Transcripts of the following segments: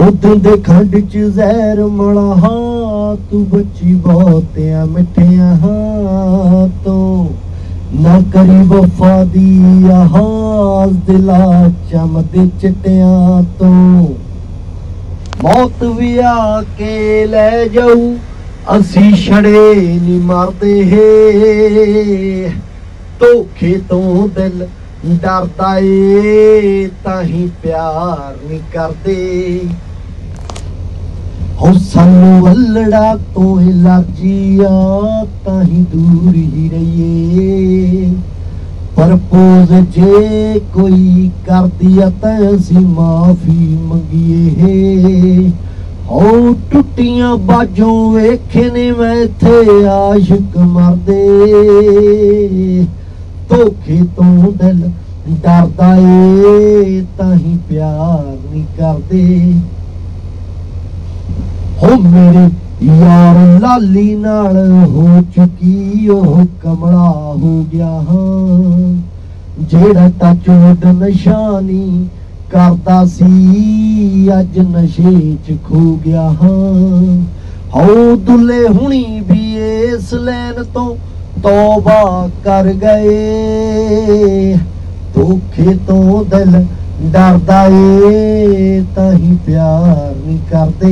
दिल दे खंड च जहर मड़ा हाँ तू बची बहुतिया मिठिया हाँ तो ना करी वफा दी आहाज़ दिला चमदे चिट्टिया तो मौत भी आके ले जाऊ असी छड़े नी मारदे हे धोखे तो दिल डरदा ए ताही प्यार नहीं करदे हो सानू वल्लड़ा तो एलर्जी आ ताही दूर ही रहिए परपोज जे कोई कर दिया तो असी माफी मंगिए हो टुटियां बाजों वेखे ने मैं थे आशिक मरदे धोखे तो दिल डरदा ए ताही प्यार नहीं करदे हो मेरे यार लाली नाल हो चुकी ओह कमला हो गया हाँ जेड़ा टच वुड नशानी करदा सी अज नशे च खो गया हाँ हो दुल्ले हुणी भी इस लैन तो तौबा कर गए धोखे तो दिल डरदा ए ताही प्यार नहीं करदे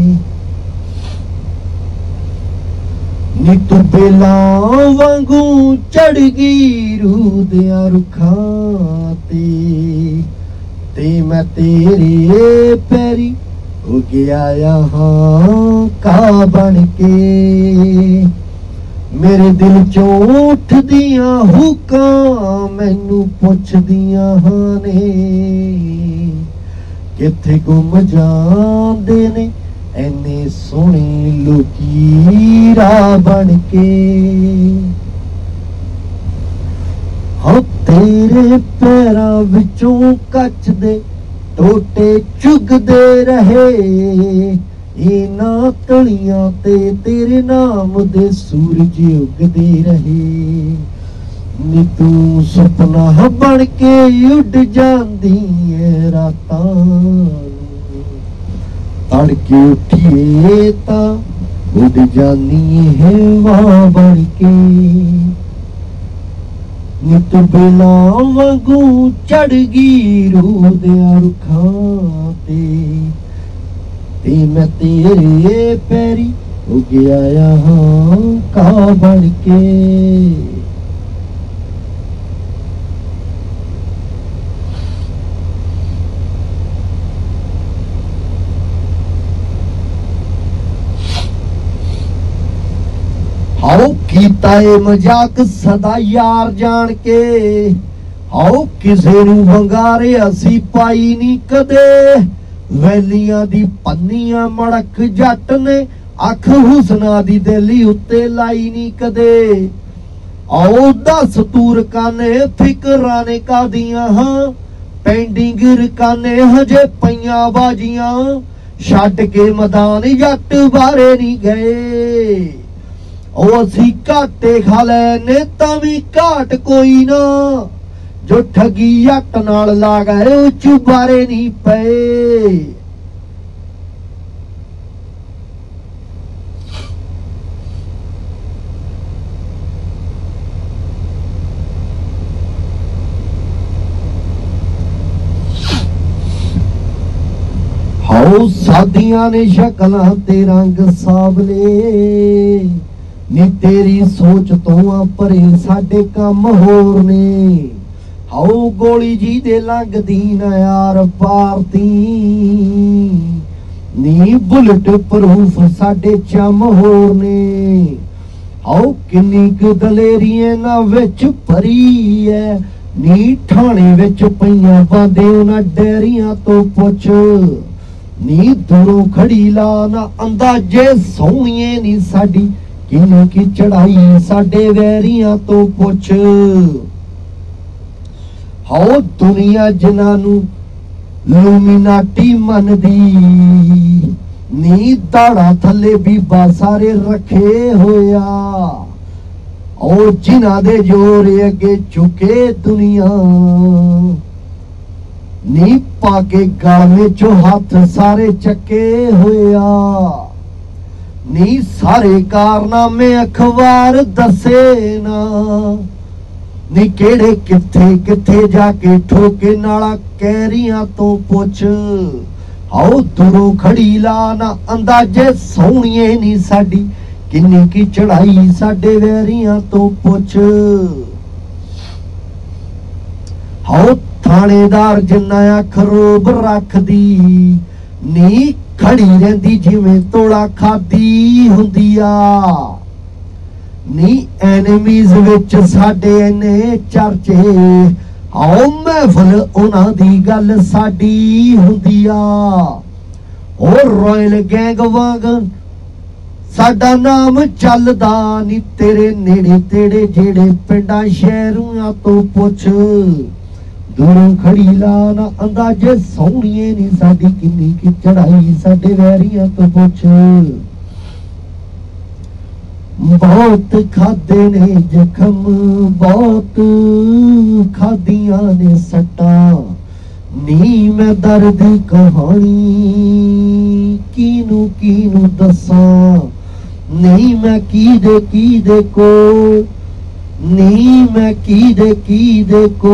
नी तू बेला वांगू चढ़ गई रूह दियां रुखां ते मैं तेरे पैरी हो गया यहाँ का बन के मेरे दिल चों उठदियां हुकां मैनू पुछदियां ने किथे गुम जांदे ने एने सोहणे लोकी राह बन के हाँ तेरे पैरां विचों कच दे टोटे चुगदे रहे इना तलियां ते तेरे नाम दे सूरज उगदे रहे नी तू सुपना बन के उड़ जांदी है रातां तड़के उठिए ता उड़ जानी है हवा बन के नी तू बेला वांगू चढ़ गई रूह दियां रुखां ते मैं तेरे पैरी हो गया यहाँ का बन के आओ कीता ए मजाक सदा यार जान के आओ किसे नू वंगारे असी पाई नहीं कदे वैलियां दी पन्नियां मड़क जट ने अख हुसना दी दिली उत्ते लाई नहीं कदे आओ दस तूर काने फिकराने का दियां हाँ पेंडिंग रकाने हजे पईयां बाजियां छड्ड के मैदान जट बारे नहीं गए ओ असी घाटे खा लैने तां वी घाट कोई ना जो ठगी जट नाल ला गए ओ चुबारे नहीं पे हाउ सादियां ने शक्लां ते रंग सावले नी तेरी सोच तो परे साडे कम होर ने हाउ गोली जी दे लगदी ना यार पारती नी बुलेट प्रूफ साडे चम होर ने हाउ किन्नी क दलेरिए ना विच भरी है नी ठाणे विच पईयां बांदे उन्हां डेरियां तो पुछ नी दूरों खड़ी ला ना अंदाजे सोहणीए नी साडी किन्नी की चढ़ाई साडे वैरियां तो पुछ हाओ दुनिया जिन्हां नू लूमिनाटी मनदी नी दाड़ा थले बीबा सारे रखे होया और जिन्हां दे जोर अगे चुके दुनिया नी पाके गल विचों हथ सारे चके होया नी सारे कारनामे अखबार दसे ना नी केड़े किथे किथे जाके ठोके नाला कैरियां तो पुछ आओ दूरों खड़ी ला ना अंदाजे सोहणिए नी साडी किन्नी की चढ़ाई साडे वैरियां तो पुछ आओ थानेदार जिन्ना खरोब रखदी नी खड़ी रहिंदी जिवें तोड़ा खादी हुंदी आ नी एनिमीज विच साडे इन्ने चर्चे आओ महफल उन्हां दी गल साडी हुंदी आ ओ रॉयल गैंग वांग साडा नाम चलदा नी तेरे नेड़े तेड़े जेड़े पिंडां शहरां तो पुछ दूरों खड़ी ला ना अंदाजे सोहणिए नी साडी किन्नी की चढ़ाई साडे वैरियां तो पुछ बहुत खादे ने जखम बहुत खादियां ने सट्टा नी मैं दर्द कहानी कीनू कीनू दसा नहीं मैं कीदे को नी मैं कीदे को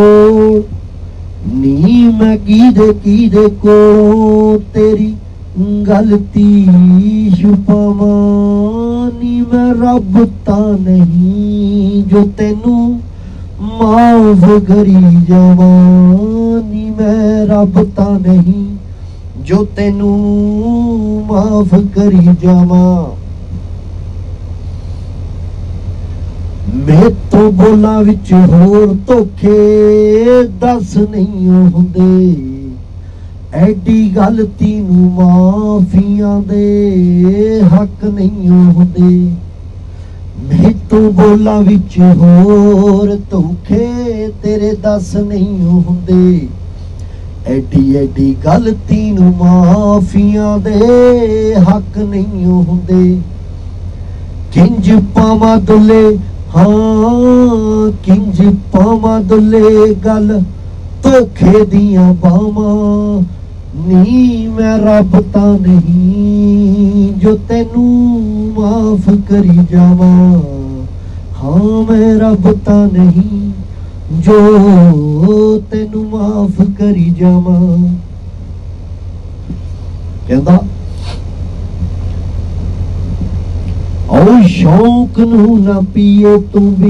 नी मैं कीदे को तेरी गलती छुपावा नी मैं रब ता नहीं जो तेनू माफ करी जावा नी मैं रब ता नहीं जो तेनू माफ करी जावा मैं तो बोला विच होर धोखे दस नहीं हुंदे एडी गलती नू माफियां दे हक नहीं हुंदे मैं तो बोला विच होर धोखे तेरे दस नहीं हुंदे एडी एडी गलती नू माफियां दे हक नहीं हुंदे किंज पावा दुले हाँ किंज पावा दुले गल धोखे दियां बावां नी मैं रब ता नहीं जो तेनू माफ करी जावा हाँ मैं रब ता नहीं जो तेनू माफ करी जावा कहंदा ओ शौक नू ना पिए तू भी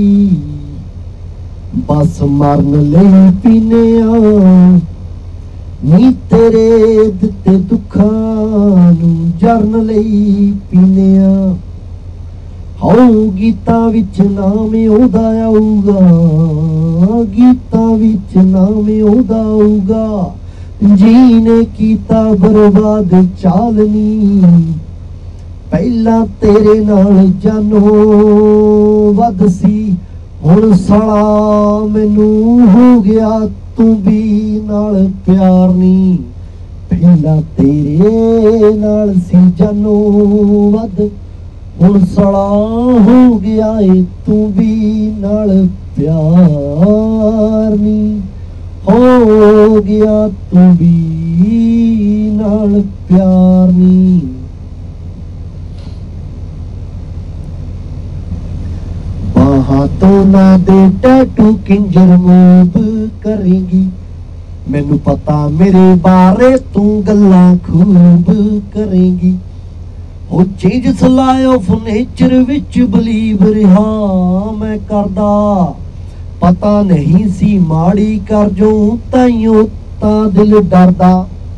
बस मरन लई पीने आ नी तेरे दिते दुखां नू जरन लई पीने आ हाओ गीतां विच नाम ओदा आऊगा गीतां विच नाम ओदा आऊगा जीने कीता बर्बाद चालनी पहला तेरे नाल जानो वध सी हुण साला मैनू हो गया तू भी नाल प्यार नी पहला तेरे नाल सी जानो वध हुण साला हो गया है तू भी नाल प्यार नी हो गया तू भी नाल प्यार नी हाथों ना दे टैटू किंजर मूव करेगी मैनू पता मेरे बारे तू गल्ला खूब करेगी ओ चेंज लाई ऑफ नेचर विच बलीव रहा मैं करदा पता नहीं सी माड़ी कर जो ताइयों ता दिल डरदा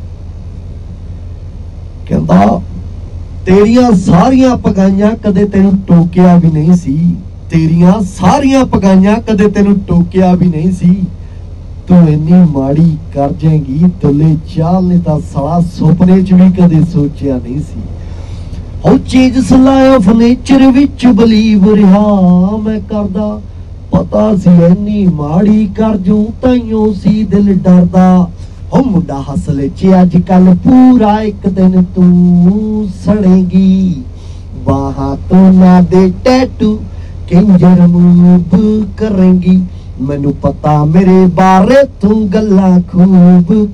कहंदा तेरियां सारियां पगाइयां कदे तेनू टोकिया भी नहीं सी तेरियां सारियां पगाइयां कदे तेनू टोकिया भी नहीं सी तू इन्नी माड़ी कर जाएगी तुले चाल ने तां साला सुपने च भी कदे सोचिया नहीं सी हो चीज सलाय ऑफ नेचर विच बलीव रहा मैं करदा पता सी इन्नी माड़ी कर जूं ताइयों सी दिल डरदा हो मुंडा हसले च अजकल पूरा एक दिन तू सड़ेगी बाहां तो ना दे टैटू किंजर मूव करेंगी ਮੈਨੂੰ ਪਤਾ ਮੇਰੇ ਬਾਰੇ ਤੂੰ ਗੱਲਾਂ ਖੂਬ